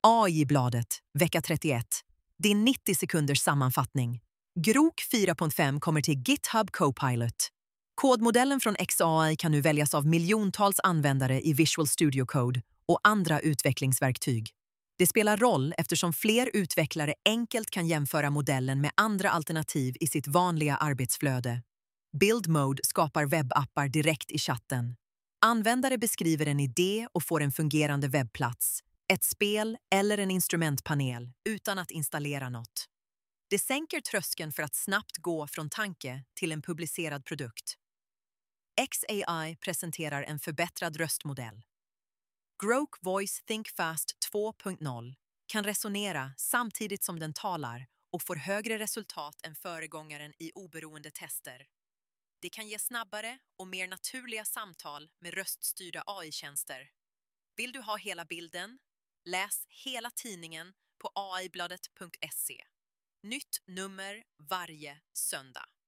AI-bladet, vecka 31. Din 90 sekunders sammanfattning. Grok 4.5 kommer till GitHub Copilot. Kodmodellen från XAI kan nu väljas av miljontals användare i Visual Studio Code och andra utvecklingsverktyg. Det spelar roll eftersom fler utvecklare enkelt kan jämföra modellen med andra alternativ i sitt vanliga arbetsflöde. Build Mode skapar webbappar direkt i chatten. Användare beskriver en idé och får en fungerande webbplats, ett spel eller en instrumentpanel utan att installera något. Det sänker tröskeln för att snabbt gå från tanke till en publicerad produkt. XAI presenterar en förbättrad röstmodell. Grok Voice Think Fast 2.0 kan resonera samtidigt som den talar och får högre resultat än föregångaren i oberoende tester. Det kan ge snabbare och mer naturliga samtal med röststyrda AI-tjänster. Vill du ha hela bilden? Läs hela tidningen på aibladet.se. Nytt nummer varje söndag.